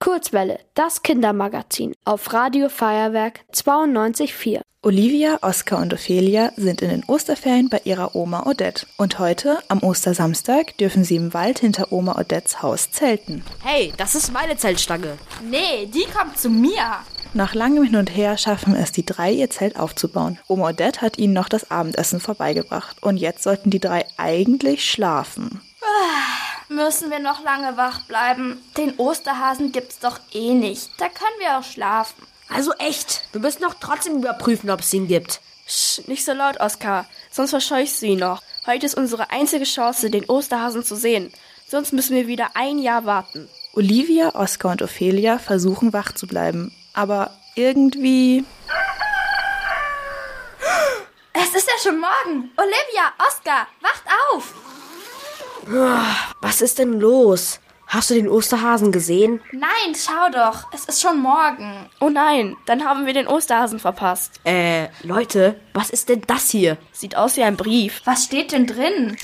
Kurzwelle, das Kindermagazin auf Radio Feuerwerk 92,4. Olivia, Oskar und Ophelia sind in den Osterferien bei ihrer Oma Odette. Und heute, am Ostersamstag, dürfen sie im Wald hinter Oma Odettes Haus zelten. Hey, das ist meine Zeltstange. Nee, die kommt zu mir. Nach langem Hin und Her schaffen es die drei, ihr Zelt aufzubauen. Oma Odette hat ihnen noch das Abendessen vorbeigebracht. Und jetzt sollten die drei eigentlich schlafen. Müssen wir noch lange wach bleiben? Den Osterhasen gibt's doch eh nicht. Da können wir auch schlafen. Also echt, wir müssen doch trotzdem überprüfen, ob es ihn gibt. Nicht so laut, Oskar, sonst verscheuchst du ihn noch. Heute ist unsere einzige Chance, den Osterhasen zu sehen. Sonst müssen wir wieder ein Jahr warten. Olivia, Oskar und Ophelia versuchen wach zu bleiben. Aber irgendwie... Es ist ja schon morgen. Olivia, Oskar, wacht auf. Was ist denn los? Hast du den Osterhasen gesehen? Nein, schau doch. Es ist schon morgen. Oh nein, dann haben wir den Osterhasen verpasst. Leute, was ist denn das hier? Sieht aus wie ein Brief. Was steht denn drin?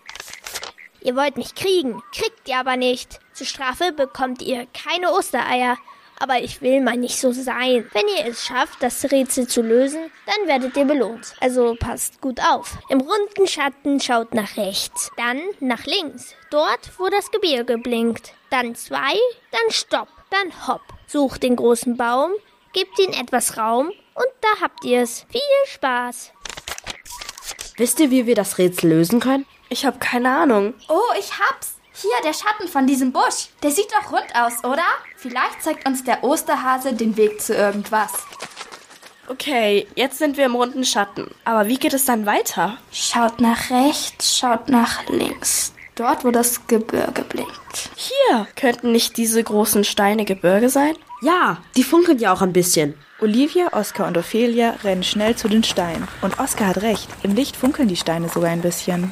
Ihr wollt mich kriegen, kriegt ihr aber nicht. Zur Strafe bekommt ihr keine Ostereier. Aber ich will mal nicht so sein. Wenn ihr es schafft, das Rätsel zu lösen, dann werdet ihr belohnt. Also passt gut auf. Im runden Schatten schaut nach rechts, dann nach links. Dort, wo das Gebirge blinkt. Dann 2, dann Stopp, dann Hopp. Sucht den großen Baum, gebt ihm etwas Raum und da habt ihr es. Viel Spaß. Wisst ihr, wie wir das Rätsel lösen können? Ich habe keine Ahnung. Oh, ich hab's. Hier, der Schatten von diesem Busch. Der sieht doch rund aus, oder? Vielleicht zeigt uns der Osterhase den Weg zu irgendwas. Okay, jetzt sind wir im runden Schatten. Aber wie geht es dann weiter? Schaut nach rechts, schaut nach links. Dort, wo das Gebirge blinkt. Hier, könnten nicht diese großen Steine Gebirge sein? Ja, die funkeln ja auch ein bisschen. Olivia, Oskar und Ophelia rennen schnell zu den Steinen. Und Oskar hat recht, im Licht funkeln die Steine sogar ein bisschen.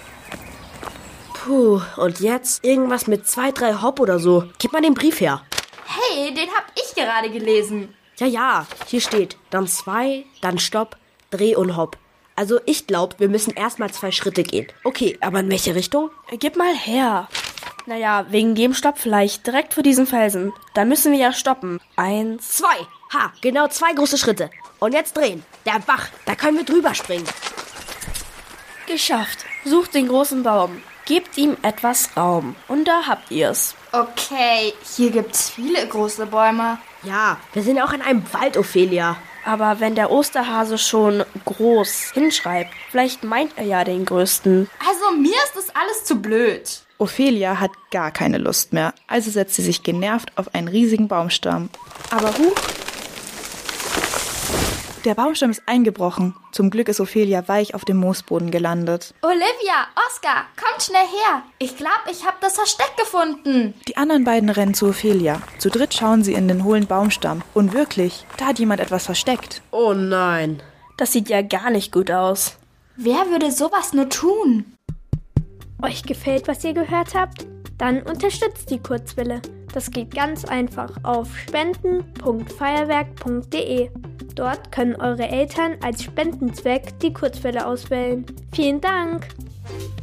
Puh, und jetzt? Irgendwas mit 2, 3 Hopp oder so. Gib mal den Brief her. Hey, den hab ich gerade gelesen. Ja, hier steht, dann 2, dann Stopp, Dreh und Hopp. Also ich glaube, wir müssen erstmal 2 Schritte gehen. Okay, aber in welche Richtung? Gib mal her. Naja, wegen dem Stopp vielleicht, direkt vor diesem Felsen. Da müssen wir ja stoppen. 1, 2. Ha, genau 2 große Schritte. Und jetzt drehen. Der Bach, da können wir drüber springen. Geschafft. Sucht den großen Baum. Gebt ihm etwas Raum. Und da habt ihr's. Okay, hier gibt's viele große Bäume. Ja, wir sind auch in einem Wald, Ophelia. Aber wenn der Osterhase schon groß hinschreibt, vielleicht meint er ja den größten. Also mir ist das alles zu blöd. Ophelia hat gar keine Lust mehr, also setzt sie sich genervt auf einen riesigen Baumstamm. Aber huch! Der Baumstamm ist eingebrochen. Zum Glück ist Ophelia weich auf dem Moosboden gelandet. Olivia, Oskar, kommt schnell her. Ich glaube, ich habe das Versteck gefunden. Die anderen beiden rennen zu Ophelia. Zu dritt schauen sie in den hohlen Baumstamm. Und wirklich, da hat jemand etwas versteckt. Oh nein. Das sieht ja gar nicht gut aus. Wer würde sowas nur tun? Euch gefällt, was ihr gehört habt? Dann unterstützt die Kurzwelle. Das geht ganz einfach auf spenden.feuerwerk.de. Dort können eure Eltern als Spendenzweck die Kurzwelle auswählen. Vielen Dank!